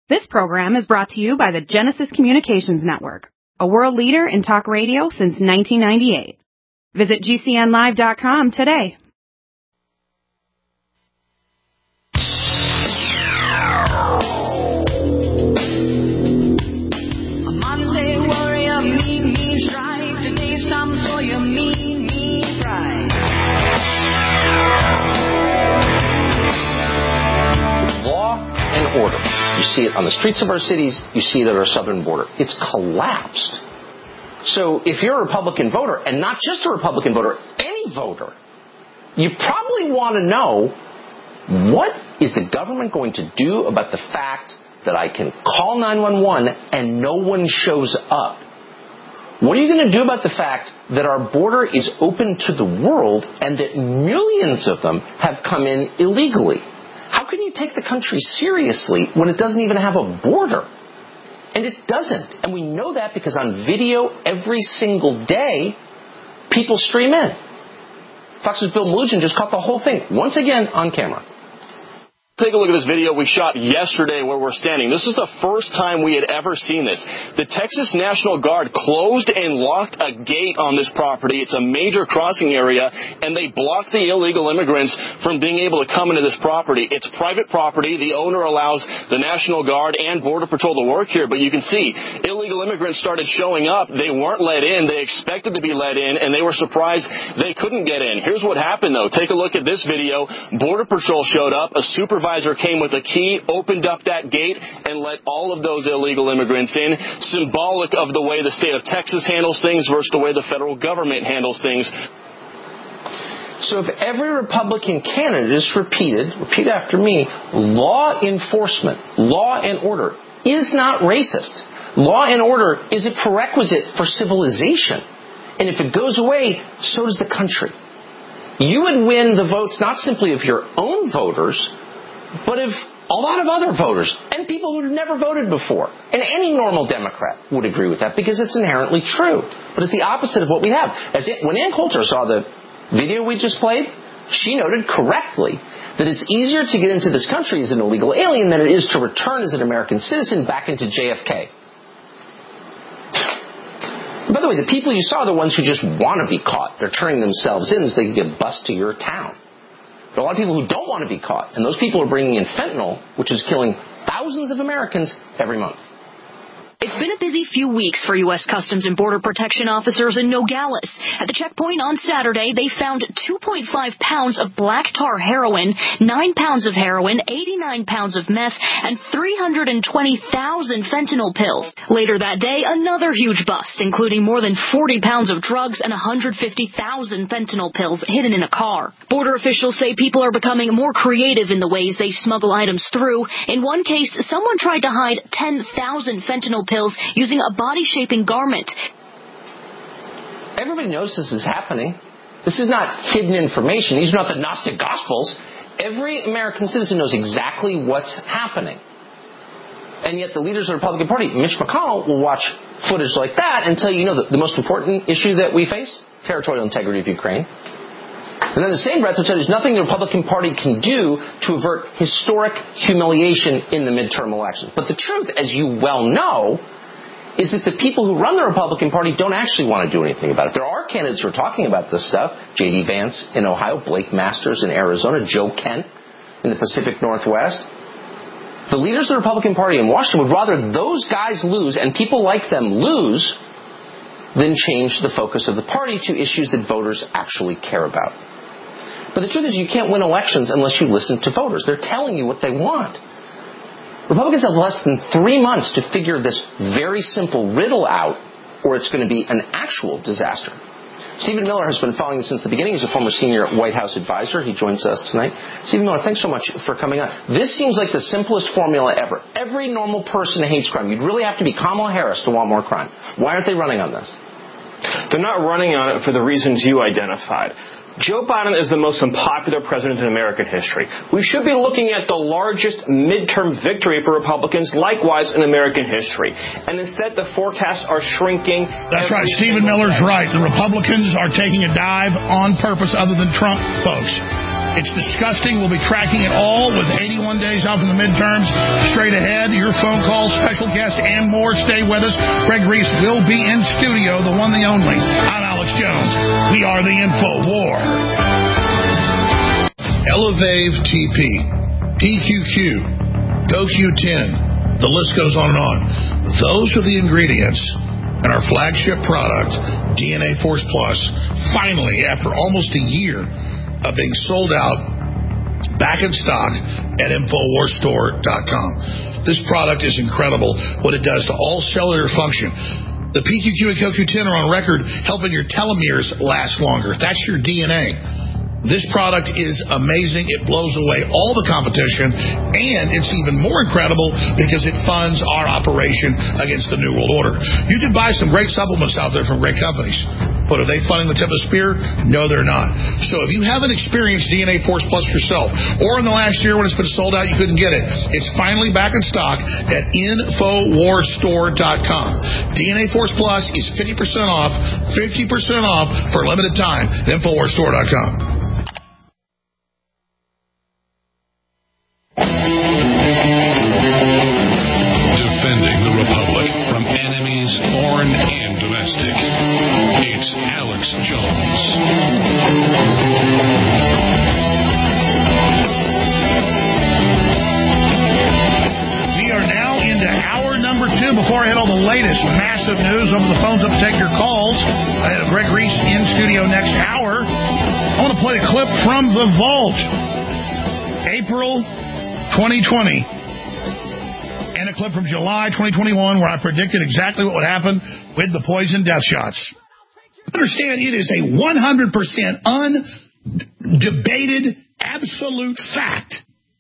This program is brought to you by the Genesis Communications Network, a world leader in talk radio since 1998. Visit GCNlive.com today. A Monday warrior, mean strike. Today's Tom Sawyer, mean pride. Law and order. You see it on the streets of our cities. You see it at our southern border. It's collapsed. So if you're a Republican voter, and not just a Republican voter, any voter, you probably want to know, what is the government going to do about the fact that I can call 911 and no one shows up? What are you going to do about the fact that our border is open to the world and that millions of them have come in illegally? How can you take the country seriously when it doesn't even have a border? And it doesn't. And we know that because on video every single day, people stream in. Fox's Bill Melugin just caught the whole thing, once again, on camera. Take a look at this video we shot yesterday where we're standing. This is the first time we had ever seen this. The Texas National Guard closed and locked a gate on this property. It's a major crossing area, and they blocked the illegal immigrants from being able to come into this property. It's private property. The owner allows the National Guard and Border Patrol to work here, but you can see illegal immigrants started showing up. They weren't let in. They expected to be let in, and they were surprised they couldn't get in. Here's what happened, though. Take a look at this video. Border Patrol showed up. A supervisor came with a key, opened up that gate, and let all of those illegal immigrants in, symbolic of the way the state of Texas handles things versus the way the federal government handles things. So if every Republican candidate is repeat after me, law enforcement, law and order is not racist. Law and order is a prerequisite for civilization. And if it goes away, so does the country. You would win the votes not simply of your own voters, but if a lot of other voters and people who have never voted before, and any normal Democrat would agree with that because it's inherently true. But it's the opposite of what we have. When Ann Coulter saw the video we just played, she noted correctly that it's easier to get into this country as an illegal alien than it is to return as an American citizen back into JFK. By the way, the people you saw are the ones who just want to be caught. They're turning themselves in so they can get bused to your town. There are a lot of people who don't want to be caught, and those people are bringing in fentanyl, which is killing thousands of Americans every month. It's been a busy few weeks for U.S. Customs and Border Protection officers in Nogales. At the checkpoint on Saturday, they found 2.5 pounds of black tar heroin, 9 pounds of heroin, 89 pounds of meth, and 320,000 fentanyl pills. Later that day, another huge bust, including more than 40 pounds of drugs and 150,000 fentanyl pills hidden in a car. Border officials say people are becoming more creative in the ways they smuggle items through. In one case, someone tried to hide 10,000 fentanyl pills using a body-shaping garment. Everybody knows this is happening. This is not hidden information. These are not the Gnostic Gospels. Every American citizen knows exactly what's happening. And yet the leaders of the Republican Party, Mitch McConnell, will watch footage like that and tell you, the most important issue that we face? Territorial integrity of Ukraine. And then the same breath will tell you there's nothing the Republican Party can do to avert historic humiliation in the midterm elections. But the truth, as you well know, is that the people who run the Republican Party don't actually want to do anything about it. There are candidates who are talking about this stuff. J.D. Vance in Ohio, Blake Masters in Arizona, Joe Kent in the Pacific Northwest. The leaders of the Republican Party in Washington would rather those guys lose and people like them lose than change the focus of the party to issues that voters actually care about. But the truth is you can't win elections unless you listen to voters. They're telling you what they want. Republicans have less than 3 months to figure this very simple riddle out, or it's going to be an actual disaster. Stephen Miller has been following this since the beginning. He's a former senior White House advisor. He joins us tonight. Stephen Miller, thanks so much for coming on. This seems like the simplest formula ever. Every normal person hates crime. You'd really have to be Kamala Harris to want more crime. Why aren't they running on this? They're not running on it for the reasons you identified. Joe Biden is the most unpopular president in American history. We should be looking at the largest midterm victory for Republicans, likewise in American history. And instead, the forecasts are shrinking. That's right. Stephen Miller's right. The Republicans are taking a dive on purpose other than Trump, folks. It's disgusting. We'll be tracking it all with 81 days out from the midterms. Straight ahead, your phone calls, special guests, and more. Stay with us. Greg Reese will be in studio, the one, the only. I'm Alex Jones. We are the InfoWar. Elevave TP, PQQ, GoQ10, the list goes on and on. Those are the ingredients in our flagship product, DNA Force Plus, finally, after almost a year of being sold out, back in stock at InfoWarsStore.com. This product is incredible, what it does to all cellular function. The PQQ and CoQ10 are on record helping your telomeres last longer. That's your DNA. This product is amazing. It blows away all the competition, and it's even more incredible because it funds our operation against the New World Order. You can buy some great supplements out there from great companies, but are they funding the tip of the spear? No, they're not. So if you haven't experienced DNA Force Plus yourself, or in the last year when it's been sold out, you couldn't get it, it's finally back in stock at InfoWarsStore.com. DNA Force Plus is 50% off for a limited time at InfoWarsStore.com. Defending the Republic from enemies, foreign and domestic. It's Alex Jones. We are now into hour number 2. Before I hit all the latest massive news, over the phones up to take your calls. I have Greg Reese in studio next hour. I want to play a clip from The Vault. April 2020. And a clip from July 2021 where I predicted exactly what would happen with the poison death shots. Understand, it is a 100% undebated, absolute fact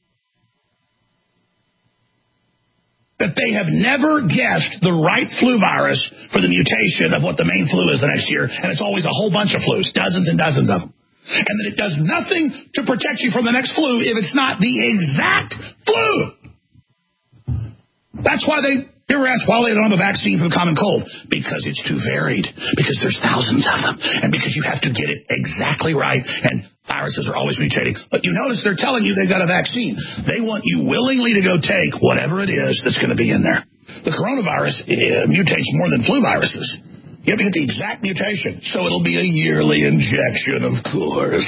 that they have never guessed the right flu virus for the mutation of what the main flu is the next year, and it's always a whole bunch of flus, dozens and dozens of them. And that it does nothing to protect you from the next flu if it's not the exact flu. That's why they were asked why they don't have a vaccine for the common cold. Because it's too varied. Because there's thousands of them. And because you have to get it exactly right. And viruses are always mutating. But you notice they're telling you they've got a vaccine. They want you willingly to go take whatever it is that's going to be in there. The coronavirus mutates more than flu viruses. You have to get the exact mutation. So it'll be a yearly injection, of course.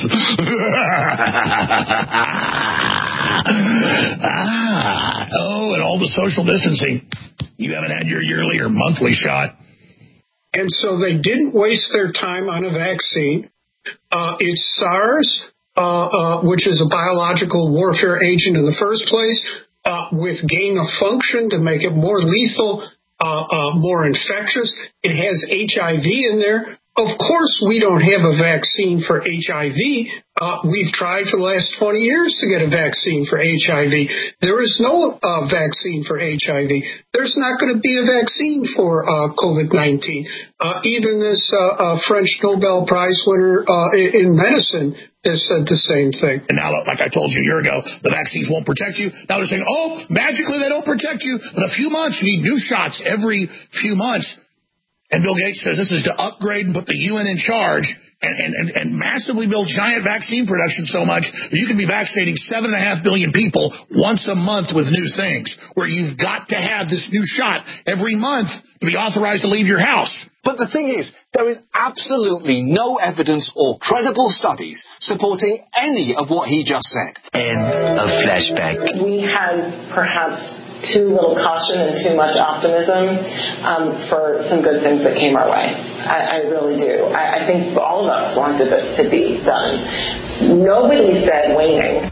Oh, and all the social distancing. You haven't had your yearly or monthly shot. And so they didn't waste their time on a vaccine. It's SARS, which is a biological warfare agent in the first place, with gain of function to make it more lethal, more infectious. It has HIV in there. Of course, we don't have a vaccine for HIV. We've tried for the last 20 years to get a vaccine for HIV. There is no vaccine for HIV. There's not going to be a vaccine for COVID-19. Even this French Nobel Prize winner in medicine has said the same thing. And now, like I told you a year ago, the vaccines won't protect you. Now they're saying, oh, magically they don't protect you. But a few months, you need new shots every few months. And Bill Gates says this is to upgrade and put the UN in charge and massively build giant vaccine production so much that you can be vaccinating 7.5 billion people once a month with new things, where you've got to have this new shot every month to be authorized to leave your house. But the thing is, there is absolutely no evidence or credible studies supporting any of what he just said. End of flashback. We had perhaps too little caution and too much optimism for some good things that came our way. I really do. I think all of us wanted it to be done. Nobody said waning.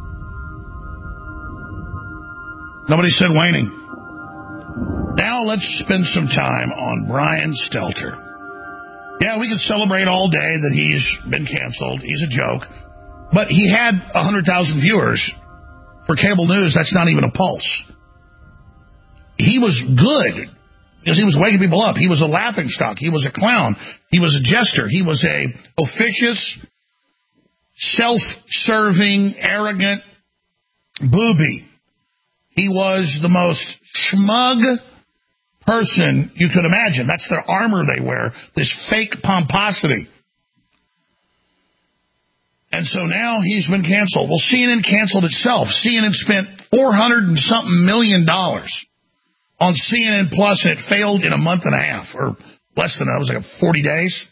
Nobody said waning. Now let's spend some time on Brian Stelter. Yeah, we can celebrate all day that he's been canceled. He's a joke. But he had 100,000 viewers for cable news. That's not even a pulse. He was good because he was waking people up. He was a laughingstock. He was a clown. He was a jester. He was a officious, self-serving, arrogant booby. He was the most smug person you could imagine. That's their armor they wear, this fake pomposity. And so now he's been canceled. Well, CNN canceled itself. CNN spent $400 and something million on CNN Plus, and it failed in a month and a half, or less than that. It was like 40 days.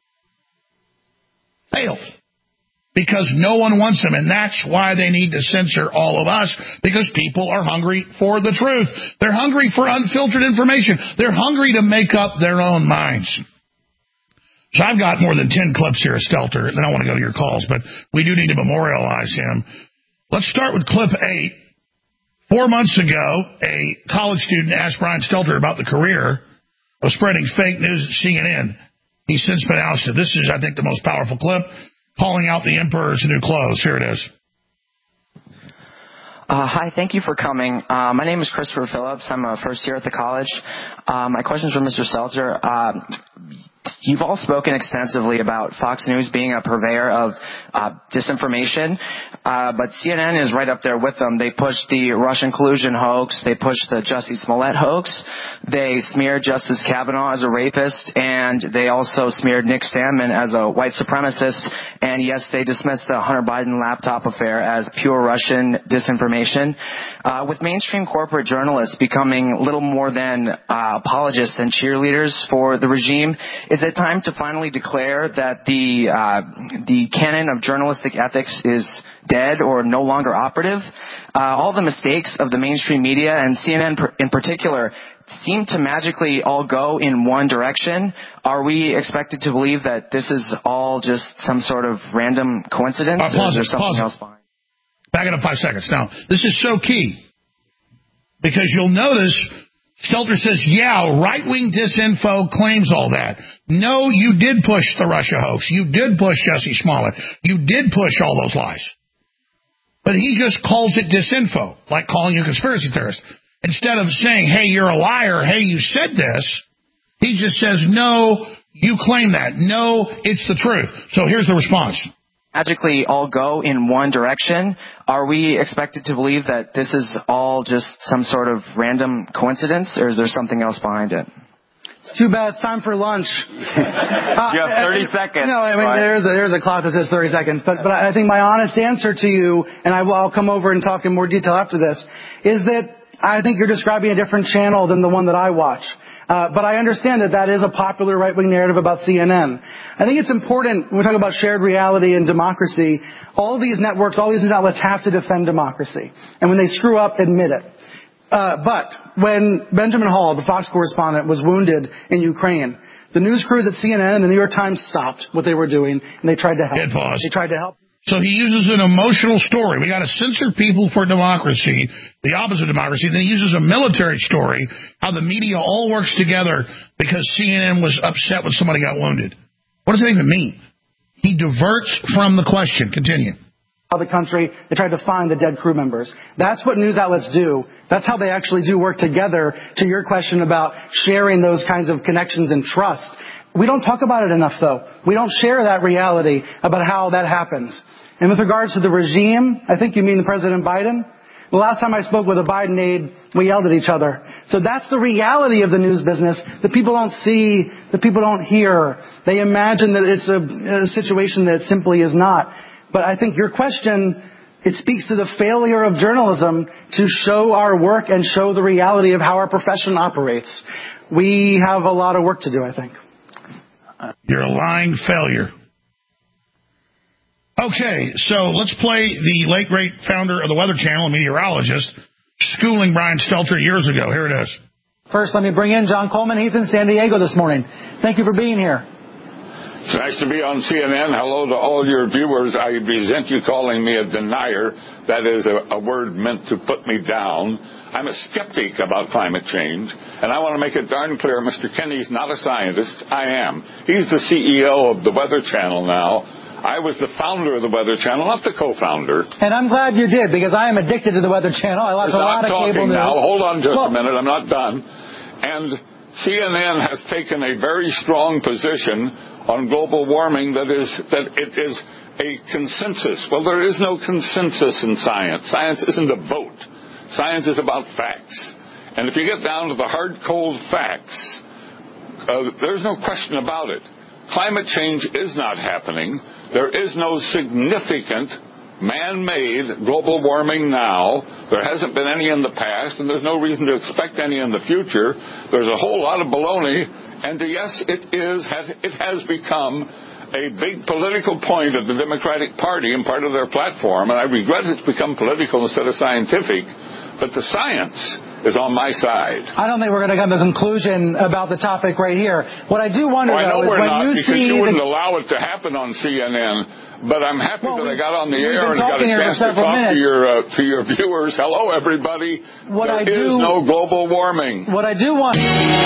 Failed. Because no one wants them, and that's why they need to censor all of us, because people are hungry for the truth. They're hungry for unfiltered information. They're hungry to make up their own minds. So I've got more than 10 clips here of Stelter, and then I want to go to your calls, but we do need to memorialize him. Let's start with clip 8. 4 months ago, a college student asked Brian Stelter about the career of spreading fake news at CNN. He's since been ousted. This is, I think, the most powerful clip, calling out the emperor's new clothes. Here it is. Hi, thank you for coming. My name is Christopher Phillips. I'm a first year at the college. My question is for Mr. Stelter. You've all spoken extensively about Fox News being a purveyor of disinformation, but CNN is right up there with them. They pushed the Russian collusion hoax. They pushed the Jussie Smollett hoax. They smeared Justice Kavanaugh as a rapist, and they also smeared Nick Sandmann as a white supremacist. And yes, they dismissed the Hunter Biden laptop affair as pure Russian disinformation. With mainstream corporate journalists becoming little more than apologists and cheerleaders for the regime, is it time to finally declare that the canon of journalistic ethics is dead or no longer operative? All the mistakes of the mainstream media, and CNN in particular, seem to magically all go in one direction. Are we expected to believe that this is all just some sort of random coincidence? Or is there something else behind? Back it up 5 seconds. Now, this is so key, because you'll notice Stelter says, yeah, right-wing disinfo claims all that. No, you did push the Russia hoax. You did push Jussie Smollett. You did push all those lies. But he just calls it disinfo, like calling you a conspiracy theorist. Instead of saying, hey, you're a liar, hey, you said this, he just says, no, you claim that. No, it's the truth. So here's the response. Magically all go in one direction. Are we expected to believe that this is all just some sort of random coincidence, or is there something else behind it? It's too bad. It's time for lunch. You have 30 seconds. No, I mean, there's a clock that says 30 seconds. But I think my honest answer to you, and I'll come over and talk in more detail after this, is that I think you're describing a different channel than the one that I watch. But I understand that is a popular right-wing narrative about CNN. I think it's important, when we talk about shared reality and democracy, all these networks, all these news outlets have to defend democracy. And when they screw up, admit it. But when Benjamin Hall, the Fox correspondent, was wounded in Ukraine, the news crews at CNN and the New York Times stopped what they were doing, and they tried to help. Hit pause. They tried to help. So he uses an emotional story. We got to censor people for democracy, the opposite of democracy. Then he uses a military story, how the media all works together because CNN was upset when somebody got wounded. What does that even mean? He diverts from the question. Continue. The country, they tried to find the dead crew members. That's what news outlets do. That's how they actually do work together, to your question about sharing those kinds of connections and trust. We don't talk about it enough, though. We don't share that reality about how that happens. And with regards to the regime, I think you mean President Biden. The last time I spoke with a Biden aide, we yelled at each other. So that's the reality of the news business that people don't see, that people don't hear. They imagine that it's a situation that simply is not. But I think your question, it speaks to the failure of journalism to show our work and show the reality of how our profession operates. We have a lot of work to do, I think. You're a lying failure. Okay, so let's play the late, great founder of the Weather Channel, a meteorologist, schooling Brian Stelter years ago. Here it is. First, let me bring in John Coleman. He's in San Diego this morning. Thank you for being here. It's nice to be on CNN. Hello to all your viewers. I resent you calling me a denier. That is a word meant to put me down. I'm a skeptic about climate change, and I want to make it darn clear, Mr. Kenney's not a scientist. I am. He's the CEO of the Weather Channel now. I was the founder of the Weather Channel, not the co-founder. And I'm glad you did, because I am addicted to the Weather Channel. I watch a lot of cable news. Now, hold on just a minute. I'm not done. And CNN has taken a very strong position on global warming that it is a consensus. Well, there is no consensus in science. Science isn't a vote. Science is about facts. And if you get down to the hard, cold facts, there's no question about it. Climate change is not happening. There is no significant man-made global warming now. There hasn't been any in the past, and there's no reason to expect any in the future. There's a whole lot of baloney, and yes, it has become a big political point of the Democratic Party and part of their platform, and I regret it's become political instead of scientific, but the science is on my side. I don't think we're going to come to a conclusion about the topic right here. What I do wonder, I know though, is we're when not, you because see you wouldn't allow it to happen on CNN, but I'm happy that I got on the air and got a chance to talk to your viewers. Hello, everybody. There is no global warming. What I do want...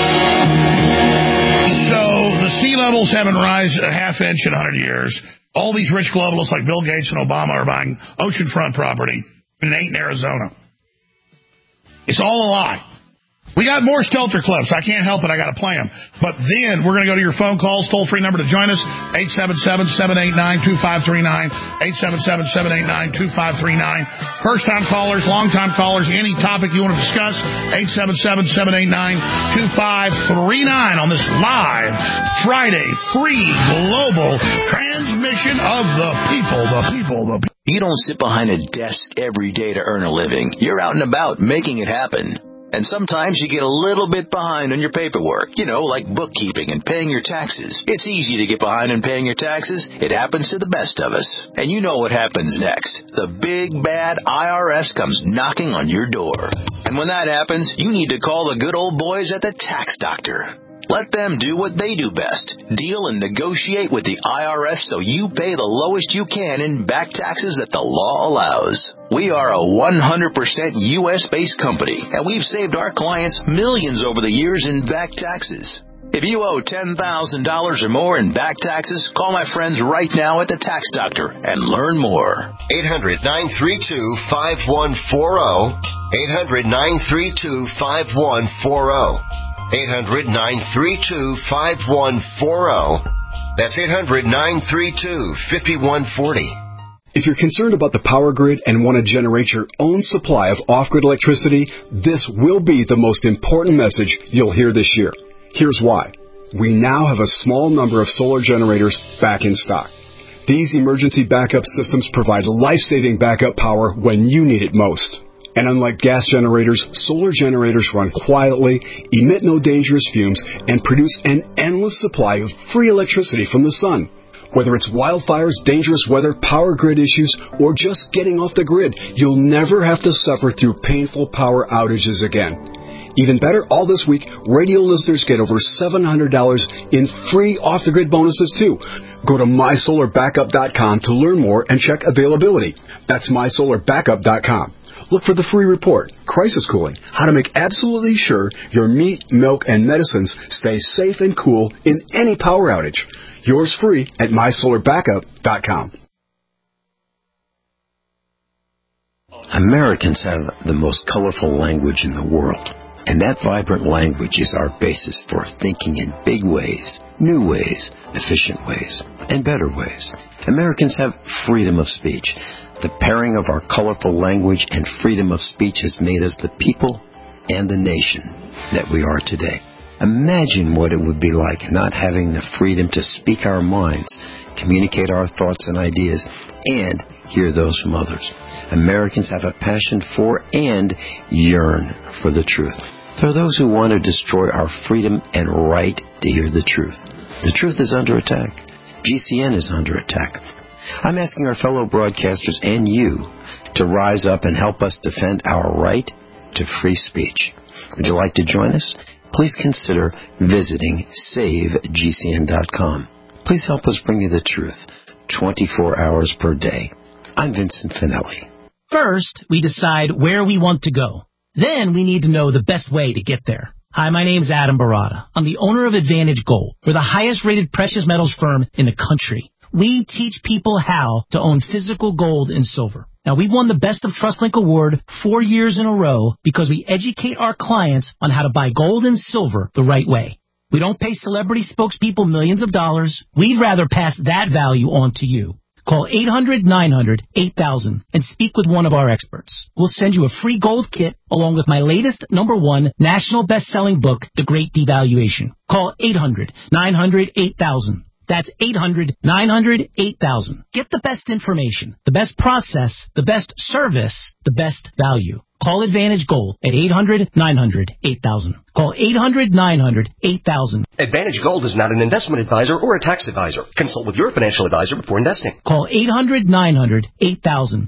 So the sea levels haven't risen a half inch in 100 years. All these rich globalists like Bill Gates and Obama are buying oceanfront property, and it ain't in Arizona. It's all a lie. We got more Stelter clips. I can't help it. I got to play them. But then we're going to go to your phone calls. Toll-free number to join us, 877-789-2539, 877-789-2539. First-time callers, long-time callers, any topic you want to discuss, 877-789-2539 on this live Friday free global transmission of the people. You don't sit behind a desk every day to earn a living. You're out and about making it happen. And sometimes you get a little bit behind on your paperwork, like bookkeeping and paying your taxes. It's easy to get behind on paying your taxes. It happens to the best of us. And you know what happens next. The big, bad IRS comes knocking on your door. And when that happens, you need to call the good old boys at the Tax Doctor. Let them do what they do best. Deal and negotiate with the IRS so you pay the lowest you can in back taxes that the law allows. We are a 100% U.S.-based company, and we've saved our clients millions over the years in back taxes. If you owe $10,000 or more in back taxes, call my friends right now at the Tax Doctor and learn more. 800-932-5140. 800-932-5140. 800-932-5140. That's 800-932-5140. If you're concerned about the power grid and want to generate your own supply of off-grid electricity, this will be the most important message you'll hear this year. Here's why. We now have a small number of solar generators back in stock. These emergency backup systems provide life-saving backup power when you need it most. And unlike gas generators, solar generators run quietly, emit no dangerous fumes, and produce an endless supply of free electricity from the sun. Whether it's wildfires, dangerous weather, power grid issues, or just getting off the grid, you'll never have to suffer through painful power outages again. Even better, all this week, radio listeners get over $700 in free off-the-grid bonuses, too. Go to mysolarbackup.com to learn more and check availability. That's mysolarbackup.com. Look for the free report, Crisis Cooling, how to make absolutely sure your meat, milk, and medicines stay safe and cool in any power outage. Yours free at mysolarbackup.com. Americans have the most colorful language in the world. And that vibrant language is our basis for thinking in big ways, new ways, efficient ways, and better ways. Americans have freedom of speech. The pairing of our colorful language and freedom of speech has made us the people and the nation that we are today. Imagine what it would be like not having the freedom to speak our minds, communicate our thoughts and ideas, and hear those from others. Americans have a passion for and yearn for the truth. There are those who want to destroy our freedom and right to hear the truth. The truth is under attack. GCN is under attack. I'm asking our fellow broadcasters and you to rise up and help us defend our right to free speech. Would you like to join us? Please consider visiting SaveGCN.com. Please help us bring you the truth 24 hours per day. I'm Vincent Finelli. First, we decide where we want to go. Then we need to know the best way to get there. Hi, my name is Adam Barada. I'm the owner of Advantage Gold. We're the highest-rated precious metals firm in the country. We teach people how to own physical gold and silver. Now, we've won the Best of TrustLink Award 4 years in a row because we educate our clients on how to buy gold and silver the right way. We don't pay celebrity spokespeople millions of dollars. We'd rather pass that value on to you. Call 800-900-8000 and speak with one of our experts. We'll send you a free gold kit along with my latest #1 national best-selling book, The Great Devaluation. Call 800-900-8000. That's 800-900-8000. Get the best information, the best process, the best service, the best value. Call Advantage Gold at 800-900-8000. Call 800-900-8000. Advantage Gold is not an investment advisor or a tax advisor. Consult with your financial advisor before investing. Call 800-900-8000.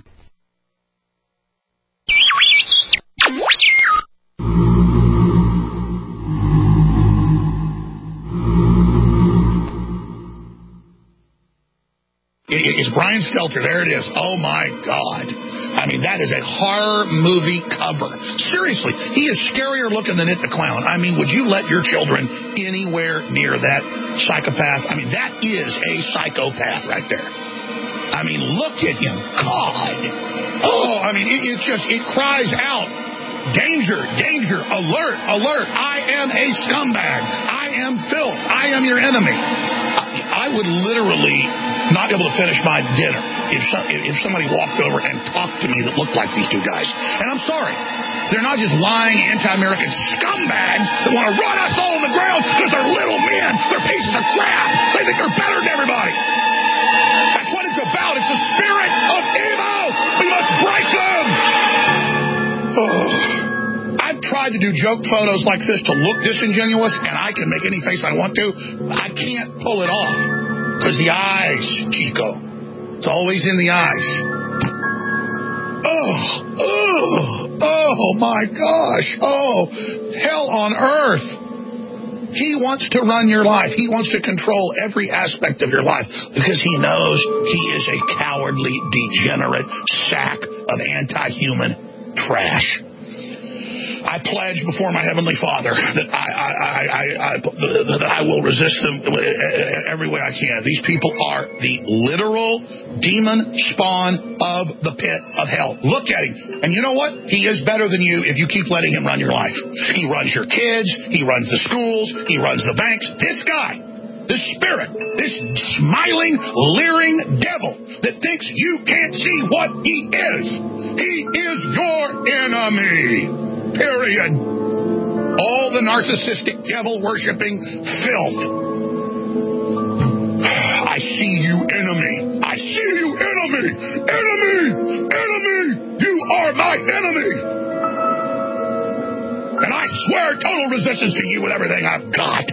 It's Brian Stelter. There it is. Oh, my God. I mean, that is a horror movie cover. Seriously, he is scarier looking than It the Clown. I mean, would you let your children anywhere near that psychopath? I mean, that is a psychopath right there. I mean, look at him. God. Oh, I mean, it cries out. Danger, danger, alert, alert. I am a scumbag. I am filth. I am your enemy. I would literally not be able to finish my dinner if somebody walked over and talked to me that looked like these two guys. And I'm sorry. They're not just lying anti-American scumbags that want to run us all on the ground because they're little men. They're pieces of crap. They think they're better than everybody. That's what it's about. It's the spirit of evil. We must break them. I've tried to do joke photos like this to look disingenuous, and I can make any face I want to. I can't pull it off. Because the eyes, Chico. It's always in the eyes. Oh, my gosh. Oh, hell on earth. He wants to run your life. He wants to control every aspect of your life because he knows he is a cowardly, degenerate sack of anti-human trash. I pledge before my Heavenly Father that I will resist them every way I can. These people are the literal demon spawn of the pit of hell. Look at him. And you know what? He is better than you if you keep letting him run your life. He runs your kids. He runs the schools. He runs the banks. This guy, this spirit, this smiling, leering devil that thinks you can't see what he is. He is your enemy. Period. All the narcissistic, devil-worshipping filth. I see you, enemy. I see you, enemy. Enemy! Enemy! You are my enemy! And I swear total resistance to you with everything I've got.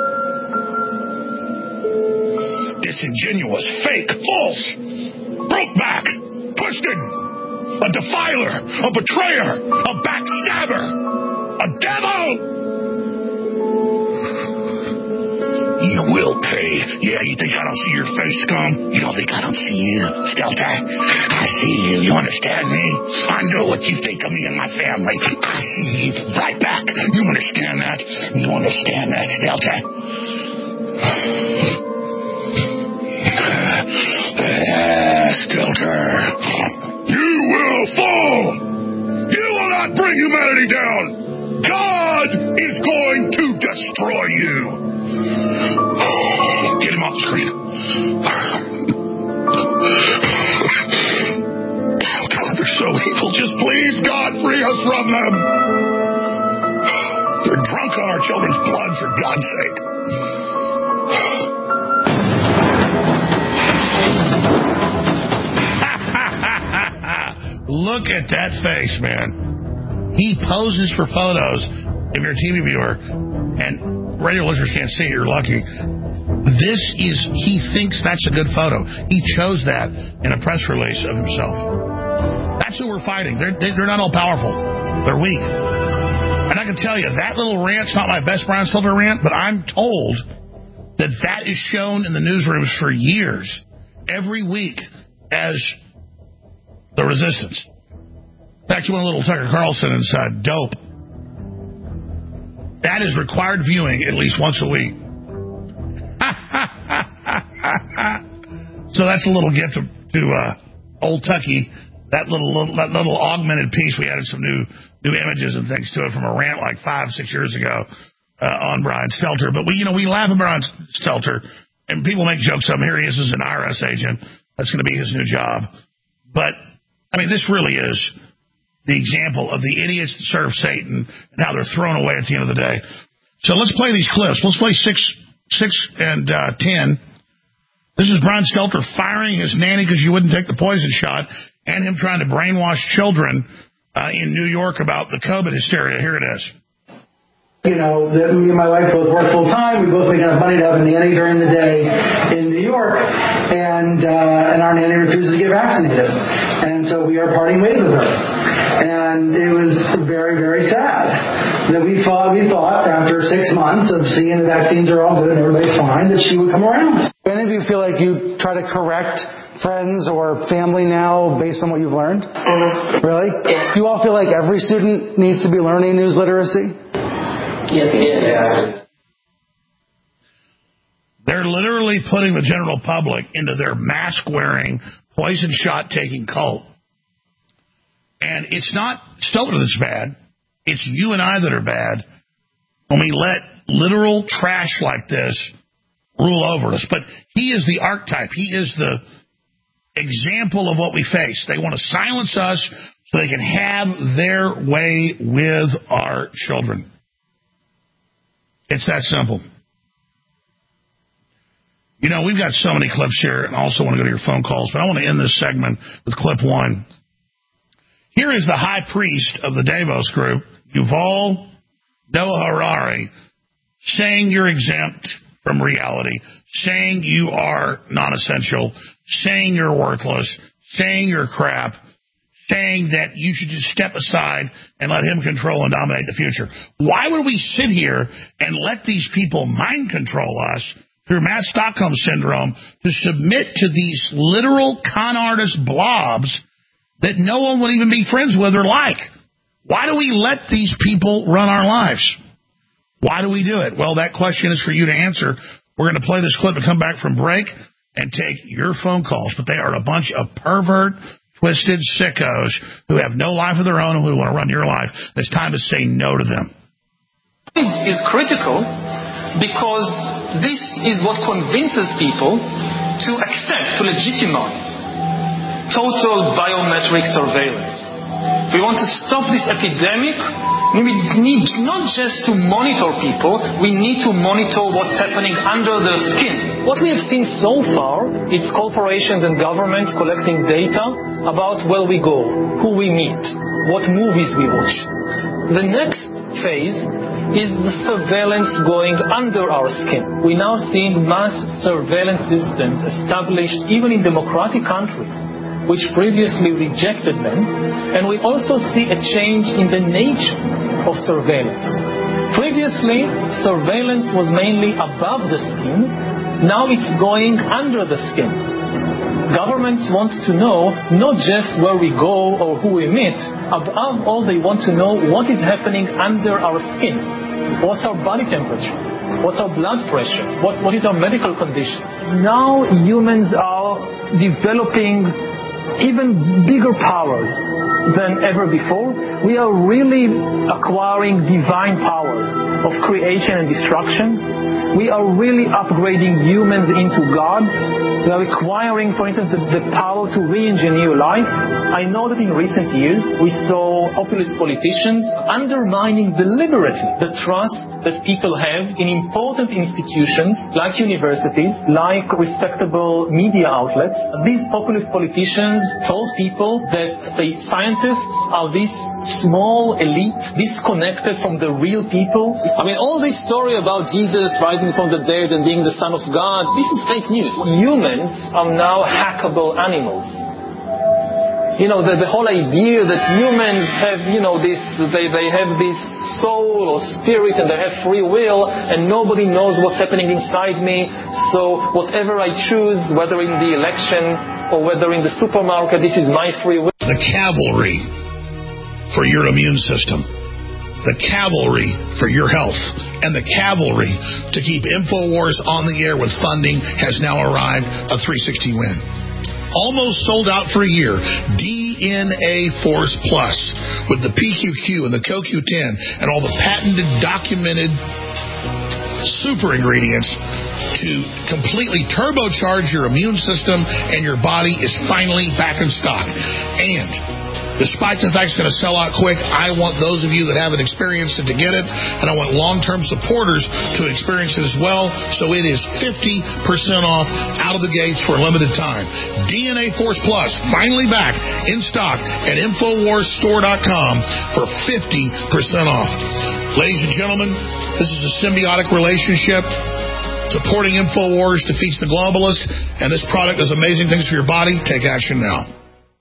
Disingenuous, fake, false, brokeback, twisted. A defiler, a betrayer, a backstabber, a devil! You will pay. Yeah, you think I don't see your face, scum? You don't think I don't see you, Stelter? I see you. You understand me? I know what you think of me and my family. I see you right back. You understand that? You understand that, Stelter? Stelter. You will fall. You will not bring humanity down. God is going to destroy you. Get him off the screen. Oh, God, they're so evil. Just please, God, free us from them. They're drunk on our children's blood, for God's sake. Look at that face, man. He poses for photos. If you're a TV viewer and radio listeners can't see it, you're lucky. He thinks that's a good photo. He chose that in a press release of himself. That's who we're fighting. They're not all powerful. They're weak. And I can tell you, that little rant's not my best Brian Stelter rant, but I'm told that is shown in the newsrooms for years, every week, as the resistance. Back to one little Tucker Carlson's dope. That is required viewing at least once a week. So that's a little gift to old Tucky. That little augmented piece. We added some new images and things to it from a rant like 5-6 years ago on Brian Stelter. But we laugh at Brian Stelter, and people make jokes of him. Here he is as an IRS agent. That's going to be his new job. But I mean, this really is the example of the idiots that serve Satan and how they're thrown away at the end of the day. So let's play these clips. Let's play 6 and 10 This is Brian Stelter firing his nanny because she wouldn't take the poison shot, and him trying to brainwash children in New York about the COVID hysteria. Here it is. You know, that me and my wife both work full time. We both make enough money to have a nanny during the day in New York, and our nanny refuses to get vaccinated, and so we are parting ways with her. And it was very, very sad that we thought after 6 months of seeing the vaccines are all good and everybody's fine that she would come around. Do any of you feel like you try to correct friends or family now based on what you've learned? Really? Do you all feel like every student needs to be learning news literacy? Yes. They're literally putting the general public into their mask-wearing, poison shot-taking cult. And it's not Stelter that's bad. It's you and I that are bad when we let literal trash like this rule over us. But he is the archetype. He is the example of what we face. They want to silence us so they can have their way with our children. It's that simple. You know, we've got so many clips here, and I also want to go to your phone calls, but I want to end this segment with clip 1. Here is the high priest of the Davos group, Yuval Noah Harari, saying you're exempt from reality, saying you are non-essential, saying you're worthless, saying you're crap, saying that you should just step aside and let him control and dominate the future. Why would we sit here and let these people mind control us through mass Stockholm syndrome to submit to these literal con artist blobs that no one would even be friends with or like? Why do we let these people run our lives? Why do we do it? Well, that question is for you to answer. We're going to play this clip and come back from break and take your phone calls. But they are a bunch of pervert, twisted sickos who have no life of their own and who want to run your life. It's time to say no to them. Is critical because this is what convinces people to accept, to legitimize total biometric surveillance. If we want to stop this epidemic, we need not just to monitor people, we need to monitor what's happening under their skin. What we have seen so far is corporations and governments collecting data about where we go, who we meet, what movies we watch. The next phase is the surveillance going under our skin. We're now seeing mass surveillance systems established even in democratic countries, which previously rejected them, and we also see a change in the nature of surveillance. Previously, surveillance was mainly above the skin. Now it's going under the skin. Governments want to know not just where we go or who we meet. Above all, they want to know what is happening under our skin. What's our body temperature? What's our blood pressure? What is our medical condition? Now humans are developing even bigger powers than ever before. We are really acquiring divine powers of creation and destruction. We are really upgrading humans into gods. We are acquiring, for instance, the power to re-engineer life. I know that in recent years we saw populist politicians undermining deliberately the trust that people have in important institutions like universities, like respectable media outlets. These populist politicians told people that, say, scientists are this small elite disconnected from the real people. I mean, all this story about Jesus rising from the dead and being the Son of God, this is fake news. Humans are now hackable animals. You know, the whole idea that humans have, this, they have this soul or spirit and they have free will and nobody knows what's happening inside me. So whatever I choose, whether in the election or whether in the supermarket, this is my free will. The cavalry for your immune system. The cavalry for your health. And the cavalry to keep InfoWars on the air with funding has now arrived, a 360 win. Almost sold out for a year. DNA Force Plus with the PQQ and the CoQ10 and all the patented, documented super ingredients to completely turbocharge your immune system, and your body is finally back in stock. And Despite the fact it's going to sell out quick, I want those of you that haven't experienced it to get it, and I want long-term supporters to experience it as well. So it is 50% off out of the gates for a limited time. DNA Force Plus, finally back in stock at InfoWarsStore.com for 50% off. Ladies and gentlemen, this is a symbiotic relationship. Supporting InfoWars defeats the globalist, and this product does amazing things for your body. Take action now.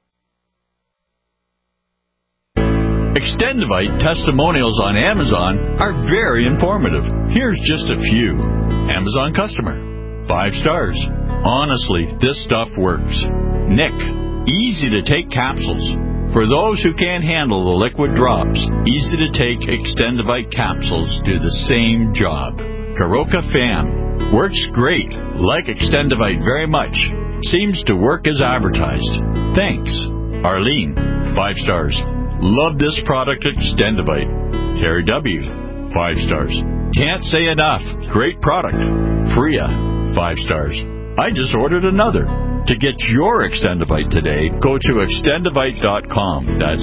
Extendivite testimonials on Amazon are very informative. Here's just a few. Amazon customer. 5 stars. Honestly, this stuff works. Nick. Easy to take capsules. For those who can't handle the liquid drops, easy to take Extendivite capsules do the same job. Karoka Fam. Works great. Like Extendivite very much. Seems to work as advertised. Thanks. Arlene. 5 stars. Love this product, Extendivite. Terry W. 5 stars. Can't say enough. Great product. Freya. 5 stars. I just ordered another. To get your Extendivite today, go to Extendivite.com. That's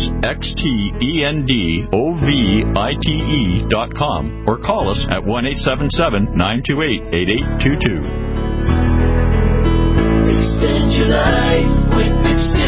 XTENDOVITE.com or call us at 1-877-928-8822. Extend your life with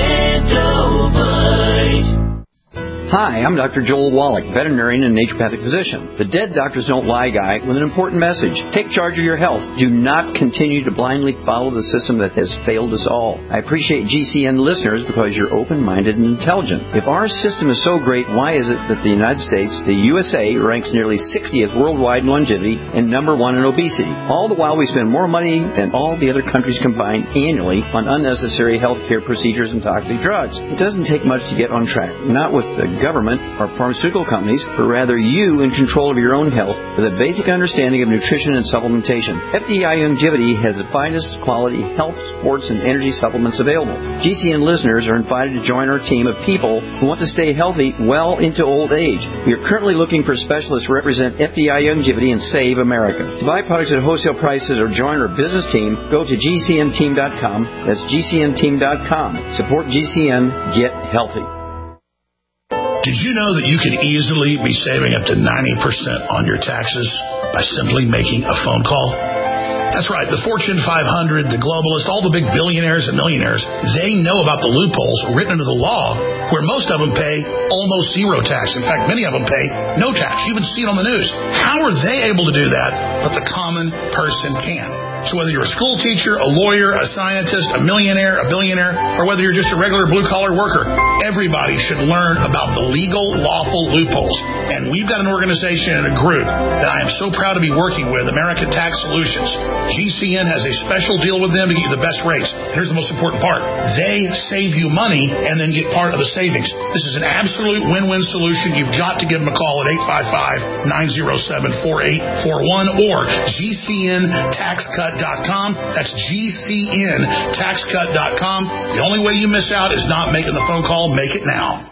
Extendovite. Hi, I'm Dr. Joel Wallach, veterinarian and naturopathic physician. The Dead Doctors Don't Lie guy with an important message. Take charge of your health. Do not continue to blindly follow the system that has failed us all. I appreciate GCN listeners because you're open-minded and intelligent. If our system is so great, why is it that the United States, the USA, ranks nearly 60th worldwide in longevity and number 1 in obesity? All the while we spend more money than all the other countries combined annually on unnecessary health care procedures and toxic drugs. It doesn't take much to get on track. Not with the government or pharmaceutical companies, but rather you in control of your own health with a basic understanding of nutrition and supplementation. FDI Longevity has the finest quality health, sports, and energy supplements available. GCN listeners are invited to join our team of people who want to stay healthy well into old age. We are currently looking for specialists to represent FDI Longevity and Save America. To buy products at wholesale prices or join our business team, go to GCNteam.com. That's GCNteam.com. Support GCN. Get healthy. Did you know that you could easily be saving up to 90% on your taxes by simply making a phone call? That's right. The Fortune 500, the globalists, all the big billionaires and millionaires, they know about the loopholes written into the law where most of them pay almost zero tax. In fact, many of them pay no tax. You even see it on the news. How are they able to do that, but the common person can? So whether you're a school teacher, a lawyer, a scientist, a millionaire, a billionaire, or whether you're just a regular blue-collar worker, everybody should learn about the legal, lawful loopholes. And we've got an organization and a group that I am so proud to be working with, American Tax Solutions. GCN has a special deal with them to get you the best rates. Here's the most important part. They save you money and then get part of the savings. This is an absolute win-win solution. You've got to give them a call at 855-907-4841 or GCNTaxCut.com. That's GCNTaxCut.com. The only way you miss out is not making the phone call. Make it now.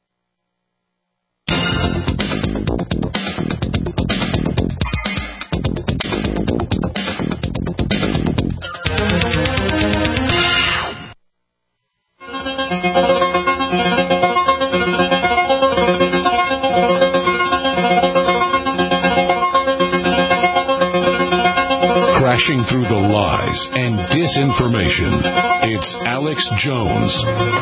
Crashing through the lies and disinformation, it's Alex Jones.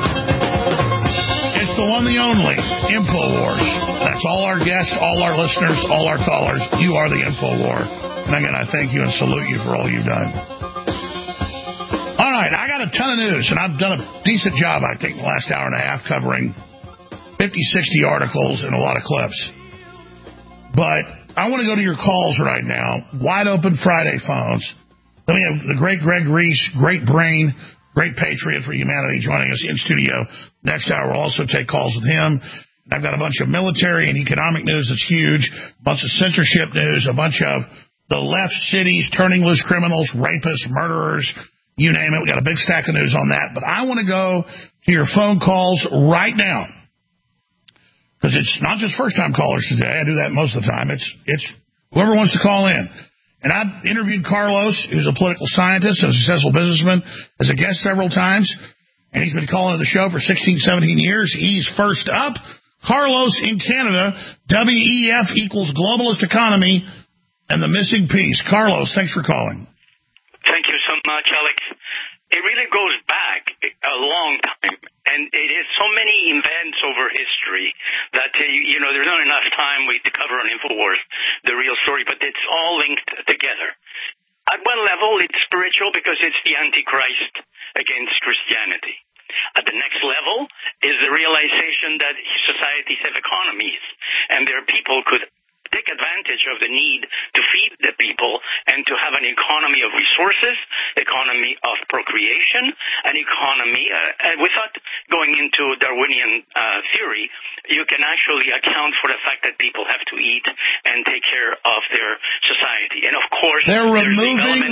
It's the one, the only, InfoWars. That's all our guests, all our listeners, all our callers. You are the InfoWar. And again, I thank you and salute you for all you've done. All right, I got a ton of news, and I've done a decent job, I think, in the last hour and a half covering 50, 60 articles and a lot of clips. But I want to go to your calls right now. Wide open Friday phones. Then we have the great Greg Reese, great brain, great patriot for humanity joining us in studio. Next hour, we'll also take calls with him. I've got a bunch of military and economic news that's huge, a bunch of censorship news, a bunch of the left cities turning loose criminals, rapists, murderers, you name it. We got a big stack of news on that. But I want to go to your phone calls right now. Because it's not just first-time callers today. I do that most of the time. It's whoever wants to call in. And I've interviewed Carlos, who's a political scientist and a successful businessman, as a guest several times. and he's been calling to the show for 16, 17 years. He's first up. Carlos in Canada, WEF equals globalist economy and the missing piece. Carlos, thanks for calling. Thank you so much, Alex. It really goes back a long time, and it is so many events over history that, there's not enough time to cover on InfoWars the real story, but it's all linked together. At one level, it's spiritual because it's the Antichrist against Christianity. At the next level is the realization that societies have economies, and their people could take advantage of the need to feed the people and to have an economy of resources, economy of procreation, an economy, without going into Darwinian theory, you can actually account for the fact that people have to eat and take care of their society. And of course, they're removing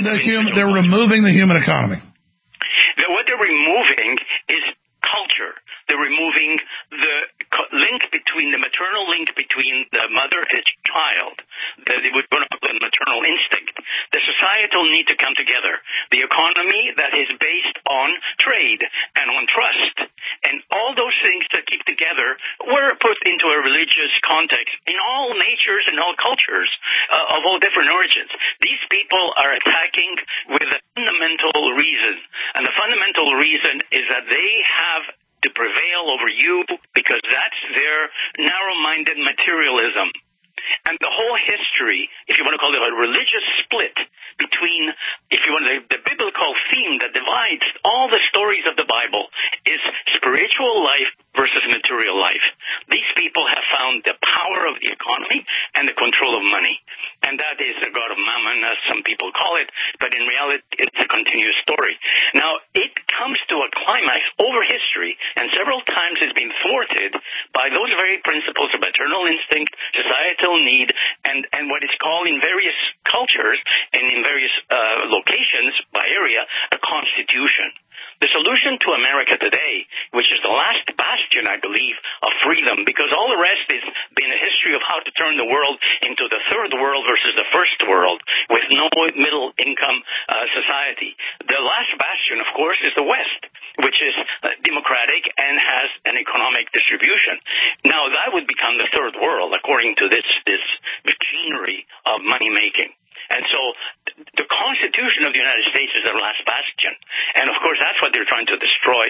the human economy. What they're removing is culture. They're removing the link between the maternal link between the mother and the child, the maternal instinct. The societal need to come together. The economy that is based on trade and on trust. And all those things that keep together were put into a religious context in all natures and all cultures of all different origins. These people are attacking with a fundamental reason. And the fundamental reason is that they have to prevail over you because that's their narrow-minded materialism. And the whole history, if you want to call it a religious split between, if you want the biblical theme that divides all the stories of the Bible is spiritual life versus material life. These people have found the power of the economy and the control of money. And that is the God of Mammon, as some people call it, but in reality, it's a continuous story. Now, it comes to a climax over history, and several times it's been thwarted by those very principles of maternal instinct, societal need, and what is called in various cultures and in various locations by area, a constitution. The solution to America today, which is the last bastion, I believe, of freedom, because all the rest has been a history of how to turn the world into the third world versus the first world with no middle-income society. The last bastion, of course, is the West, which is democratic and has an economic distribution. Now, that would become the third world, according to this machinery of money-making. And so the Constitution of the United States is their last bastion. And, of course, that's what they're trying to destroy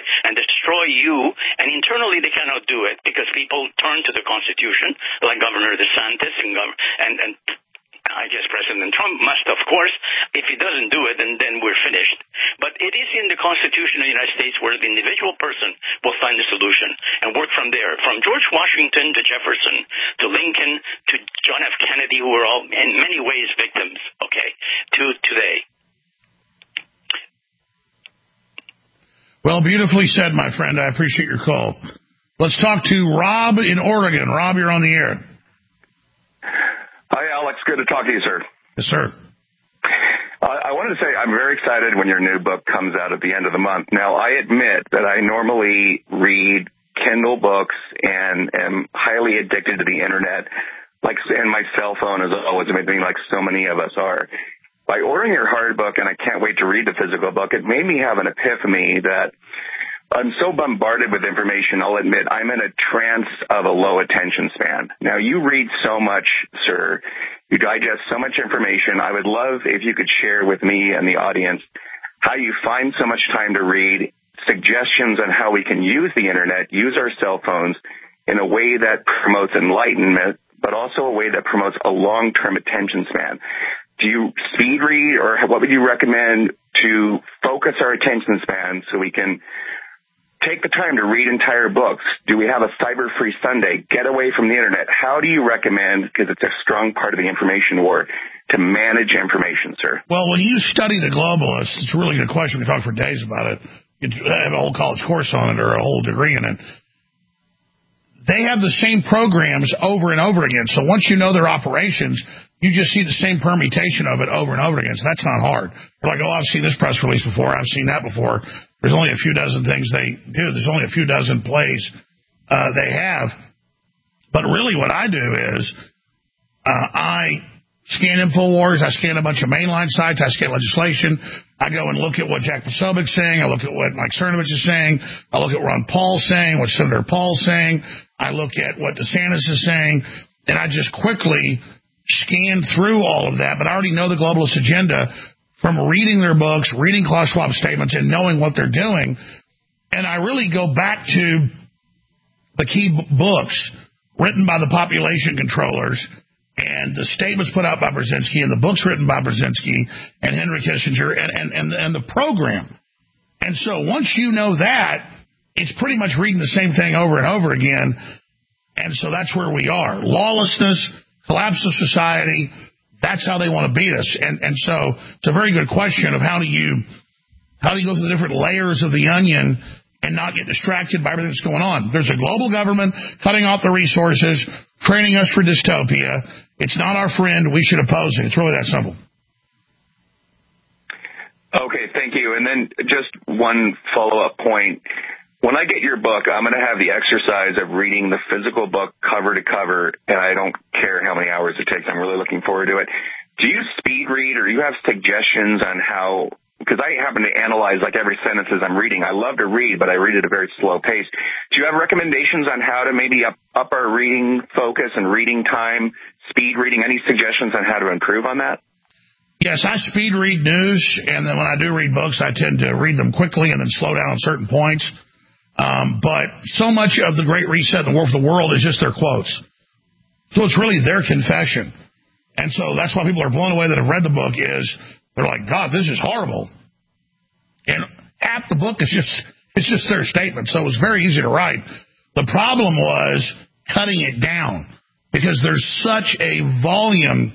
you. And internally they cannot do it because people turn to the Constitution, like Governor DeSantis and I guess President Trump must, of course. If he doesn't do it, then we're finished. But it is in the Constitution of the United States where the individual person will find the solution and work from there. From George Washington to Jefferson to Lincoln to John F. Kennedy, who were all in many ways victims, to today. Well, beautifully said, my friend. I appreciate your call. Let's talk to Rob in Oregon. Rob, you're on the air. Hi, Alex. Good to talk to you, sir. Yes, sir. I wanted to say I'm very excited when your new book comes out at the end of the month. Now, I admit that I normally read Kindle books and am highly addicted to the Internet, and my cell phone is always amazing, like so many of us are. By ordering your hard book, and I can't wait to read the physical book, it made me have an epiphany that I'm so bombarded with information, I'll admit I'm in a trance of a low attention span. Now, you read so much, sir. You digest so much information. I would love if you could share with me and the audience how you find so much time to read, suggestions on how we can use the Internet, use our cell phones in a way that promotes enlightenment, but also a way that promotes a long-term attention span. Do you speed read, or what would you recommend to focus our attention span so we can take the time to read entire books? Do we have a cyber-free Sunday? Get away from the Internet. How do you recommend, because it's a strong part of the information war, to manage information, sir? Well, when you study the globalists, it's a really good question. We can talk for days about it. You have a whole college course on it or a whole degree in it. They have the same programs over and over again. So once you know their operations, you just see the same permutation of it over and over again. So that's not hard. You're like, I've seen this press release before. I've seen that before. There's only a few dozen things they do. There's only a few dozen plays they have. But really what I do is I scan InfoWars. I scan a bunch of mainline sites. I scan legislation. I go and look at what Jack Posobiec's saying. I look at what Mike Cernovich is saying. I look at Ron Paul's saying, what Senator Paul's saying. I look at what DeSantis is saying. And I just quickly scan through all of that. But I already know the globalist agenda from reading their books, reading Klaus Schwab statements, and knowing what they're doing. And I really go back to the key books written by the population controllers and the statements put out by Brzezinski and the books written by Brzezinski and Henry Kissinger and the program. And so once you know that, it's pretty much reading the same thing over and over again. And so that's where we are. Lawlessness, collapse of society, that's how they want to beat us. And so it's a very good question of how do you go through the different layers of the onion and not get distracted by everything that's going on. There's a global government cutting off the resources, training us for dystopia. It's not our friend. We should oppose it. It's really that simple. Okay, thank you. And then just one follow-up point. When I get your book, I'm going to have the exercise of reading the physical book cover to cover, and I don't care how many hours it takes. I'm really looking forward to it. Do you speed read, or do you have suggestions on how? Because I happen to analyze like every sentence as I'm reading. I love to read, but I read at a very slow pace. Do you have recommendations on how to maybe up our reading focus and reading time, speed reading? Any suggestions on how to improve on that? Yes, I speed read news, and then when I do read books, I tend to read them quickly and then slow down on certain points. But so much of the Great Reset and the War for the World is just their quotes. So it's really their confession. And so that's why people are blown away that have read the book is they're like, God, this is horrible. And half the book is just their statement. So it was very easy to write. The problem was cutting it down because there's such a volume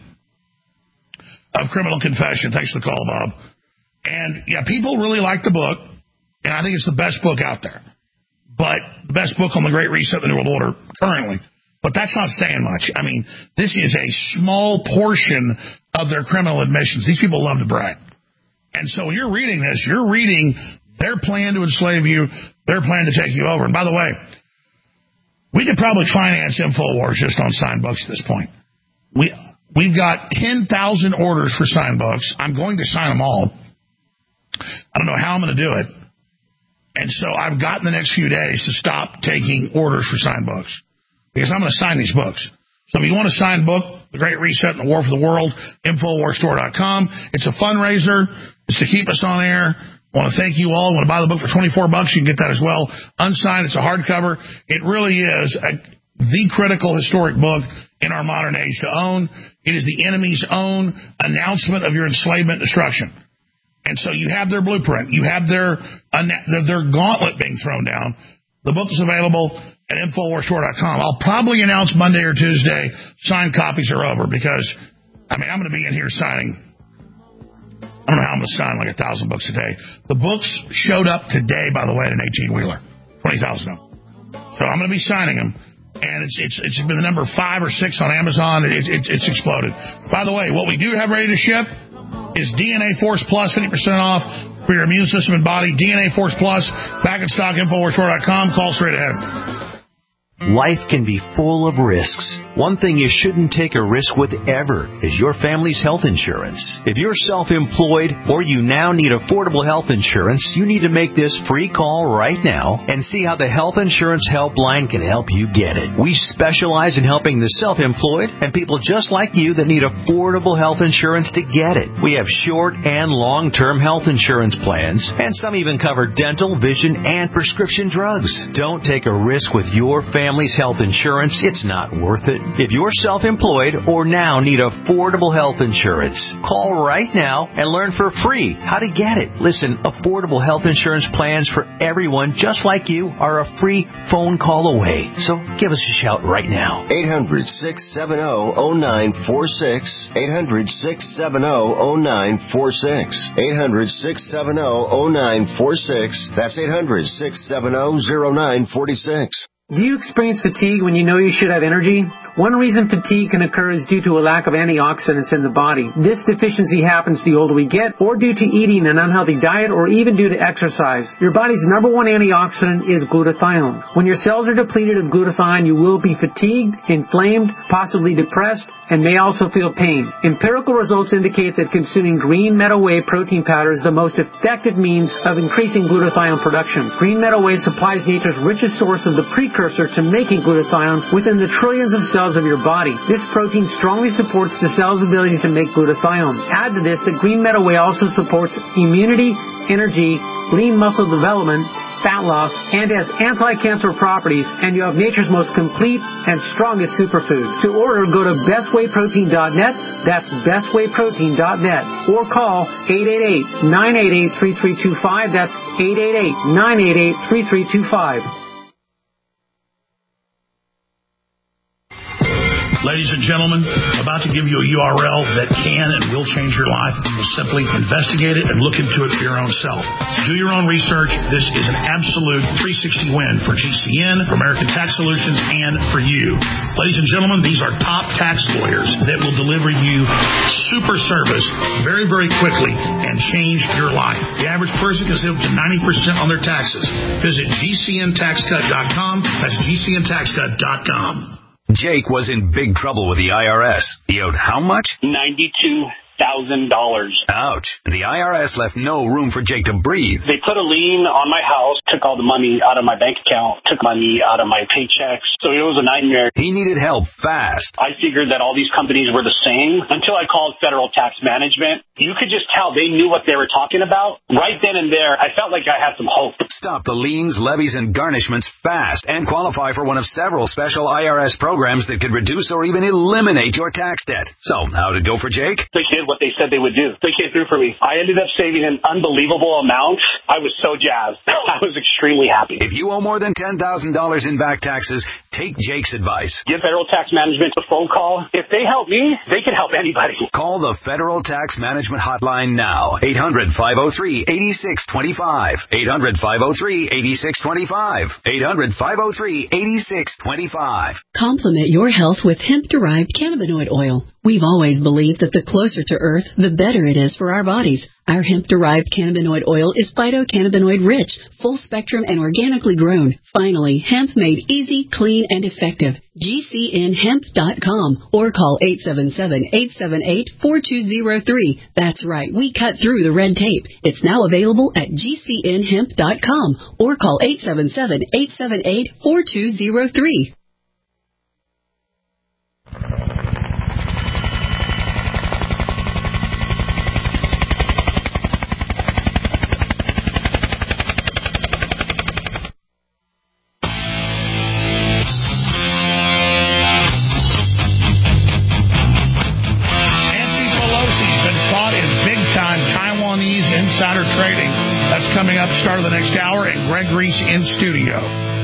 of criminal confession. Thanks for the call, Bob. And, yeah, people really like the book, and I think it's the best book out there. But the best book on the Great Reset, the New World Order, currently. But that's not saying much. I mean, this is a small portion of their criminal admissions. These people love to brag. And so when you're reading this, you're reading their plan to enslave you, their plan to take you over. And by the way, we could probably finance InfoWars just on signed books at this point. We've got 10,000 orders for signed books. I'm going to sign them all. I don't know how I'm going to do it. And so I've got in the next few days to stop taking orders for signed books because I'm going to sign these books. So if you want a signed book, The Great Reset and the War for the World, InfoWarsStore.com. It's a fundraiser. It's to keep us on air. I want to thank you all. I want to buy the book for $24. You can get that as well. Unsigned. It's a hardcover. It really is the critical historic book in our modern age to own. It is the enemy's own announcement of your enslavement and destruction. And so you have their blueprint. You have their gauntlet being thrown down. The book is available at InfoWarsStore.com. I'll probably announce Monday or Tuesday signed copies are over because, I mean, I'm going to be in here signing. I don't know how I'm going to sign like 1,000 books a day. The books showed up today, by the way, at an 18-wheeler. 20,000 of them. So I'm going to be signing them. And it's been the number 5 or 6 on Amazon. It's exploded. By the way, what we do have ready to ship is DNA Force Plus, 50% off for your immune system and body. DNA Force Plus, back in stock, InfoWarsStore.com. Call straight ahead. Life can be full of risks. One thing you shouldn't take a risk with ever is your family's health insurance. If you're self-employed or you now need affordable health insurance, you need to make this free call right now and see how the Health Insurance Helpline can help you get it. We specialize in helping the self-employed and people just like you that need affordable health insurance to get it. We have short and long-term health insurance plans, and some even cover dental, vision, and prescription drugs. Don't take a risk with your family's health insurance. It's not worth it. If you're self-employed or now need affordable health insurance, call right now and learn for free how to get it. Listen, affordable health insurance plans for everyone just like you are a free phone call away. So give us a shout right now. 800-670-0946. 800-670-0946. 800-670-0946. That's 800-670-0946. Do you experience fatigue when you know you should have energy? One reason fatigue can occur is due to a lack of antioxidants in the body. This deficiency happens the older we get, or due to eating an unhealthy diet, or even due to exercise. Your body's number one antioxidant is glutathione. When your cells are depleted of glutathione, you will be fatigued, inflamed, possibly depressed, and may also feel pain. Empirical results indicate that consuming green meadow whey protein powder is the most effective means of increasing glutathione production. Green meadow whey supplies nature's richest source of the precursor to making glutathione within the trillions of cells of your body. This protein strongly supports the cell's ability to make glutathione. Add to this that green meadow whey also supports immunity, energy, lean muscle development, fat loss, and has anti-cancer properties, and you have nature's most complete and strongest superfood. To order, go to bestwayprotein.net, that's bestwayprotein.net, or call 888-988-3325, that's 888-988-3325. Ladies and gentlemen, about to give you a URL that can and will change your life. You'll simply investigate it and look into it for your own self. Do your own research. This is an absolute 360 win for GCN, for American Tax Solutions, and for you. Ladies and gentlemen, these are top tax lawyers that will deliver you super service very, very quickly and change your life. The average person can save up to 90% on their taxes. Visit GCNTaxCut.com. That's GCNTaxCut.com. Jake was in big trouble with the IRS. He owed how much? $92,000. Ouch. The IRS left no room for Jake to breathe. They put a lien on my house, took all the money out of my bank account, took money out of my paychecks. So it was a nightmare. He needed help fast. I figured that all these companies were the same until I called Federal Tax Management. You could just tell they knew what they were talking about. Right then and there, I felt like I had some hope. Stop the liens, levies, and garnishments fast and qualify for one of several special IRS programs that could reduce or even eliminate your tax debt. So, how did it go for Jake? They did what they said they would do. They came through for me. I ended up saving an unbelievable amount. I was so jazzed. I was extremely happy. If you owe more than $10,000 in back taxes, take Jake's advice. Give Federal Tax Management a phone call. If they help me, they can help anybody. Call the Federal Tax Management Hotline now. 800-503-8625. 800-503-8625. 800-503-8625. Complement your health with hemp-derived cannabinoid oil. We've always believed that the closer to Earth, the better it is for our bodies. Our hemp-derived cannabinoid oil is phytocannabinoid rich, full spectrum, and organically grown. Finally, hemp made easy, clean, and effective. GCNhemp.com or call 877-878-4203. That's right, we cut through the red tape. It's now available at GCNhemp.com or call 877-878-4203. Insider trading. That's coming up start of the next hour, and Greg Reese in studio.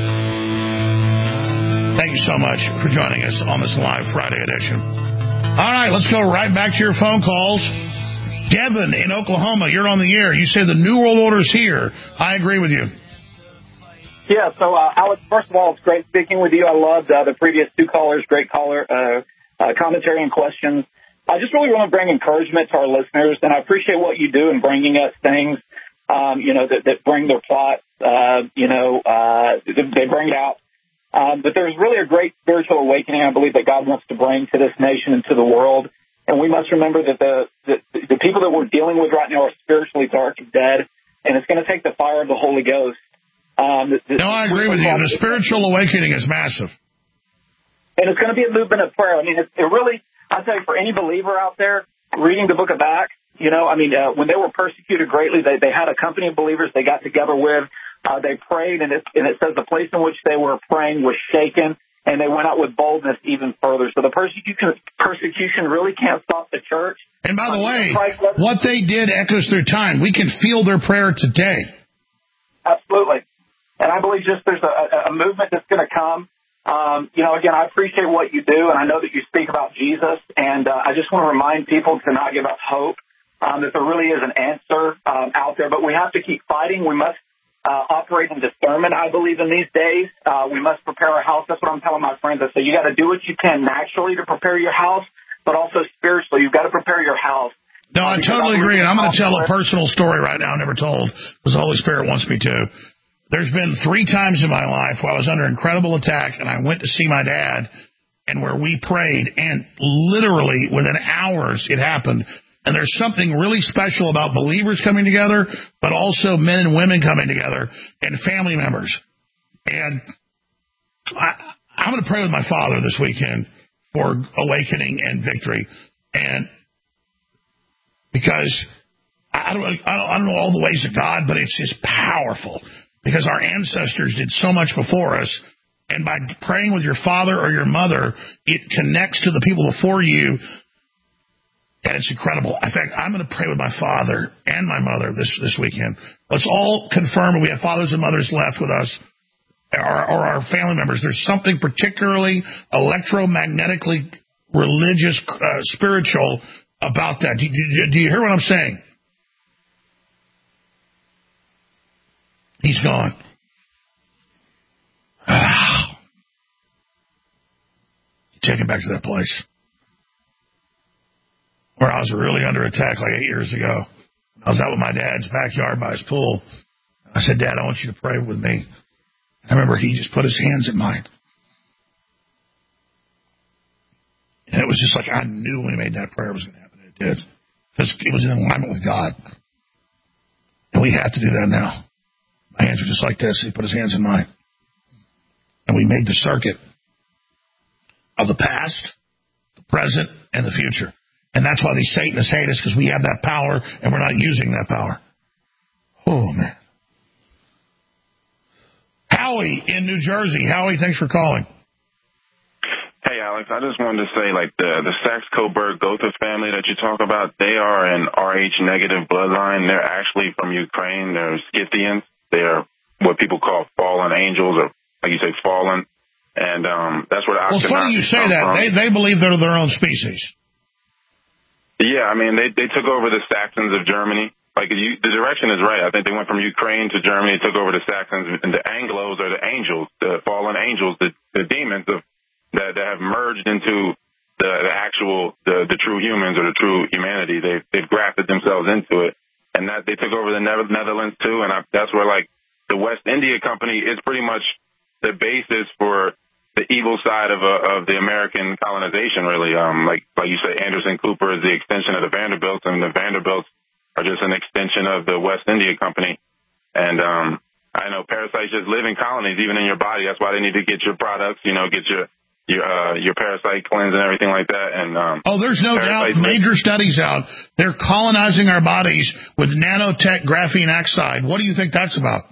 Thank you so much for joining us on this live Friday edition. All right, let's go right back to your phone calls. Devin in Oklahoma, you're on the air. You say the New World Order is here. I agree with you. Yeah, so Alex, first of all, it's great speaking with you. I loved the previous two callers, great caller commentary and questions. I just really want to bring encouragement to our listeners, and I appreciate what you do in bringing us things, that bring their plots, they bring it out. But there's really a great spiritual awakening, I believe, that God wants to bring to this nation and to the world. And we must remember that the people that we're dealing with right now are spiritually dark and dead, and it's going to take the fire of the Holy Ghost. No, I agree with you. The spiritual awakening is massive. And it's going to be a movement of prayer. I mean, it really... I'll tell you, for any believer out there reading the book of Acts, when they were persecuted greatly, they had a company of believers they got together with. They prayed, and it says the place in which they were praying was shaken, and they went out with boldness even further. So the persecution really can't stop the church. And by the way, what they did echoes through time. We can feel their prayer today. Absolutely. And I believe just there's a movement that's going to come. Again, I appreciate what you do, and I know that you speak about Jesus, and I just want to remind people to not give up hope, that there really is an answer out there, but we have to keep fighting. We must operate in discernment, I believe, in these days. We must prepare our house. That's what I'm telling my friends. I say you got to do what you can naturally to prepare your house, but also spiritually. You've got to prepare your house. No, I totally agree, and I'm going to tell a personal story right now, never told, because the Holy Spirit wants me to. There's been 3 times in my life where I was under incredible attack, and I went to see my dad, and where we prayed, and literally within hours it happened. And there's something really special about believers coming together, but also men and women coming together, and family members. And I'm going to pray with my father this weekend for awakening and victory, and because I don't know all the ways of God, but it's just powerful because our ancestors did so much before us. And by praying with your father or your mother, it connects to the people before you, and it's incredible. In fact, I'm going to pray with my father and my mother this weekend. Let's all confirm, and we have fathers and mothers left with us, or our family members. There's something particularly electromagnetically religious, spiritual about that. Do you hear what I'm saying? He's gone. Take him back to that place where I was really under attack like 8 years ago. I was out with my dad's backyard by his pool. I said, Dad, I want you to pray with me. I remember he just put his hands in mine. And it was just like I knew when he made that prayer it was going to happen. It did. Because it was in alignment with God. And we have to do that now. My hands were just like this. He put his hands in mine. And we made the circuit of the past, the present, and the future. And that's why these Satanists hate us, because we have that power, and we're not using that power. Oh, man. Howie in New Jersey. Howie, thanks for calling. Hey, Alex, I just wanted to say, like, the Saxe-Coburg-Gotha family that you talk about, they are an Rh-negative bloodline. They're actually from Ukraine. They're Scythians. They're what people call fallen angels, or, like you say, fallen. And that's where the Well, it's funny you say that. They believe they're their own species. Yeah, I mean, they took over the Saxons of Germany. Like, the direction is right. I think they went from Ukraine to Germany, took over the Saxons, and the Anglos are the angels, the fallen angels, the demons that have merged into the actual, the true humans or the true humanity. They've grafted themselves into it. And that they took over the Netherlands, too, and that's where, like, the West India Company is pretty much the basis for the evil side of the American colonization, really. Like you say, Anderson Cooper is the extension of the Vanderbilts, and the Vanderbilts are just an extension of the West India Company. And I know parasites just live in colonies, even in your body. That's why they need to get your products, get your parasite cleanse and everything like that. And there's no doubt. Major studies out. They're colonizing our bodies with nanotech graphene oxide. What do you think that's about?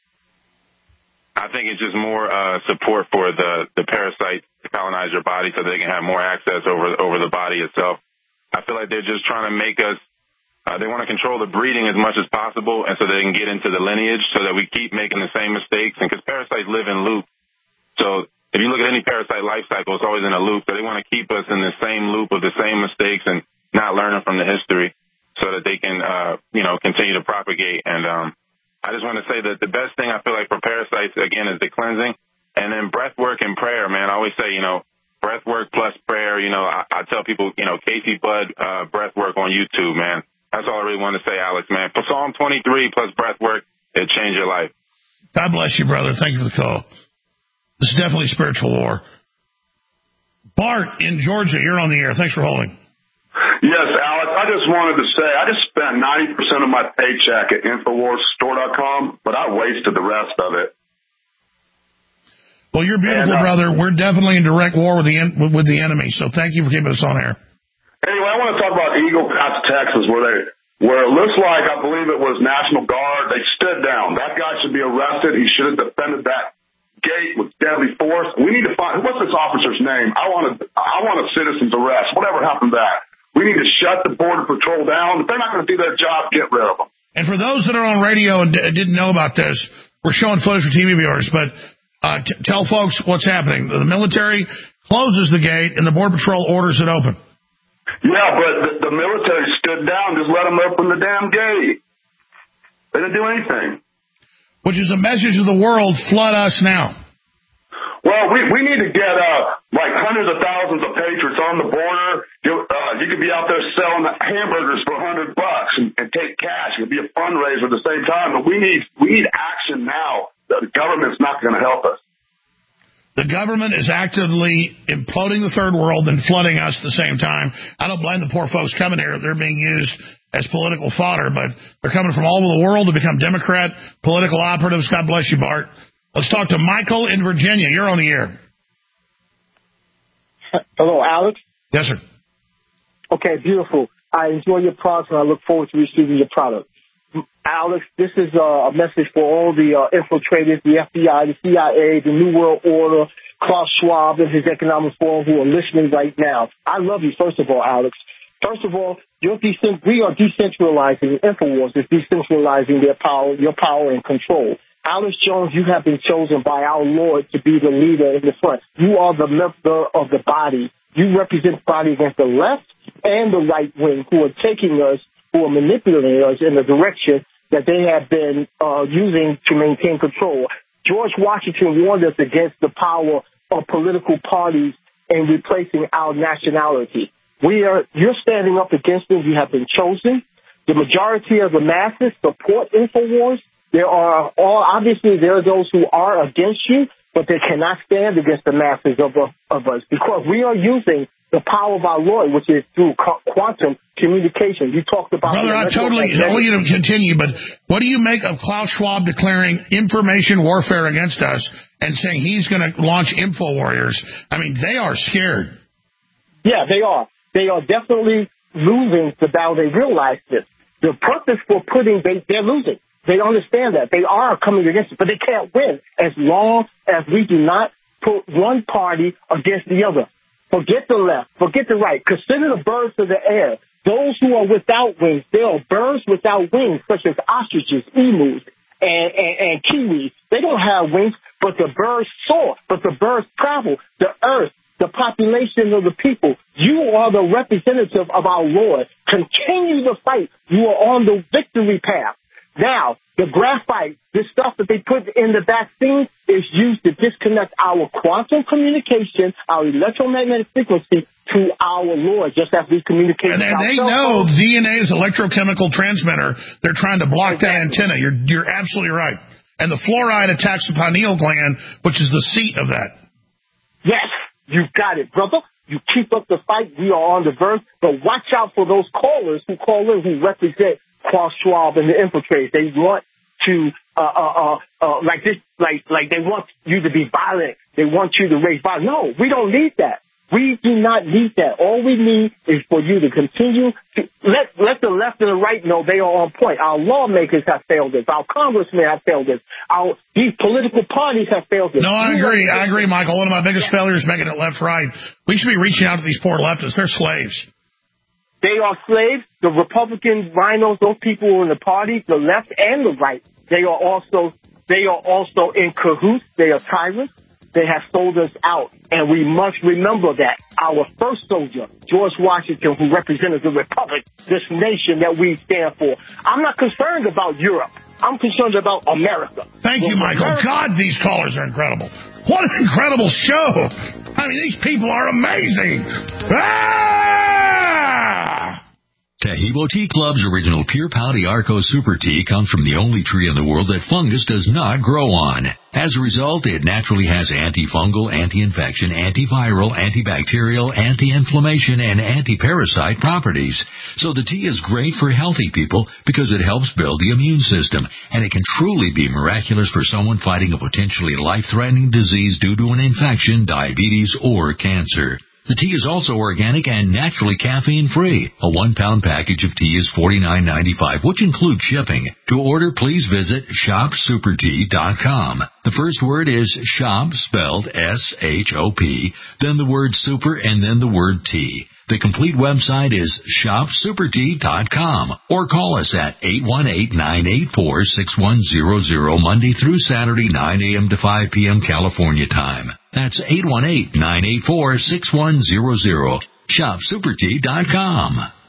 I think it's just more support for the parasites to colonize your body so they can have more access over the body itself. I feel like they're just trying to make us, they want to control the breeding as much as possible, and so they can get into the lineage so that we keep making the same mistakes. And because parasites live in loops. So if you look at any parasite life cycle, it's always in a loop. So they want to keep us in the same loop of the same mistakes and not learning from the history so that they can, continue to propagate. And I just want to say that the best thing I feel like for parasites, again, is the cleansing. And then breath work and prayer, man. I always say, breath work plus prayer. I tell people, Casey Budd breath work on YouTube, man. That's all I really want to say, Alex, man. For Psalm 23 plus breath work, it'll change your life. God bless you, brother. Thank you for the call. This is definitely spiritual war. Bart in Georgia, you're on the air. Thanks for holding. Yes, Alex, I just wanted to say I just spent 90% of my paycheck at InfoWarsStore.com, but I wasted the rest of it. Well, you're beautiful, brother. We're definitely in direct war with the enemy, so thank you for keeping us on air. Anyway, I want to talk about Eagle Pass, Texas, where it looks like, I believe it was National Guard. They stood down. That guy should be arrested. He should have defended that gate with deadly force. We need to find, what's this officer's name? I want a citizen's arrest. Whatever happened to that? We need to shut the Border Patrol down. If they're not going to do their job, get rid of them. And for those that are on radio and didn't know about this, we're showing footage for TV viewers, but tell folks what's happening. The military closes the gate, and the Border Patrol orders it open. Yeah, but the military stood down. Just let them open the damn gate. They didn't do anything. which is a message to the world, flood us now. Well, we need to get like hundreds of thousands of patriots on the border. You could be out there selling hamburgers for $100 and take cash. It would be a fundraiser at the same time. But we need action now. The government's not going to help us. The government is actively imploding the third world and flooding us at the same time. I don't blame the poor folks coming here. They're being used as political fodder, but they're coming from all over the world to become Democrat political operatives. God bless you, Bart. Let's talk to Michael in Virginia. You're on the air. Hello, Alex? Yes, sir. Okay, beautiful. I enjoy your product, and I look forward to receiving your product. Alex, this is a message for all the infiltrators, the FBI, the CIA, the New World Order, Klaus Schwab and his Economic Forum who are listening right now. I love you, first of all, Alex. First of all, we are decentralizing, InfoWars is decentralizing their power, your power and control. Alex Jones, you have been chosen by our Lord to be the leader in the front. You are the member of the body. You represent the body against the left and the right wing who are taking us, who are manipulating us in the direction that they have been using to maintain control. George Washington warned us against the power of political parties and replacing our nationality. You're standing up against them. You have been chosen. The majority of the masses support InfoWars. There are those who are against you, but they cannot stand against the masses of us because we are using the power of our Lord, which is through quantum communication. You talked about... Brother, I want you to continue, but what do you make of Klaus Schwab declaring information warfare against us and saying he's going to launch Info Warriors? I mean, they are scared. Yeah, they are. They are definitely losing the battle. They realize this. The purpose for they're losing. They understand that. They are coming against it, but they can't win as long as we do not put one party against the other. Forget the left. Forget the right. Consider the birds of the air. Those who are without wings. There are birds without wings, such as ostriches, emus, and kiwis. They don't have wings, but the birds soar. But the birds travel. The earth, the population of the people. You are the representative of our Lord. Continue the fight. You are on the victory path. Now, the graphite, this stuff that they put in the vaccine is used to disconnect our quantum communication, our electromagnetic frequency to our Lord, just as we communicate. And they know DNA is electrochemical transmitter. They're trying to block that antenna. You're absolutely right. And the fluoride attacks the pineal gland, which is the seat of that. Yes, you got it, brother. You keep up the fight. We are on the verge. But watch out for those callers who call in who represent Klaus Schwab and the infiltrators. They want to, they want you to be violent. They want you to raise violence. No, we don't need that. We do not need that. All we need is for you to continue to let the left and the right know they are on point. Our lawmakers have failed us. Our congressmen have failed us. These political parties have failed us. No, I agree, Michael. One of my biggest failures is making it left-right. We should be reaching out to these poor leftists. They're slaves. They are slaves. The Republican rhinos, those people in the party, the left and the right, they are also in cahoots. They are tyrants. They have sold us out, and we must remember that. Our first soldier, George Washington, who represented the Republic, this nation that we stand for. I'm not concerned about Europe. I'm concerned about America. Thank you, Michael. God, these callers are incredible. What an incredible show. I mean, these people are amazing. Ah! Tahibo Tea Club's original Pure Pouty Arco Super Tea comes from the only tree in the world that fungus does not grow on. As a result, it naturally has antifungal, anti-infection, antiviral, antibacterial, anti-inflammation, and anti-parasite properties. So the tea is great for healthy people because it helps build the immune system, and it can truly be miraculous for someone fighting a potentially life-threatening disease due to an infection, diabetes, or cancer. The tea is also organic and naturally caffeine-free. A 1-pound package of tea is $49.95, which includes shipping. To order, please visit shopsupertea.com. The first word is shop, spelled S-H-O-P, then the word super, and then the word tea. The complete website is shopsupertea.com or call us at 818-984-6100 Monday through Saturday, 9 a.m. to 5 p.m. California time. That's 818-984-6100. Shopsupertea.com.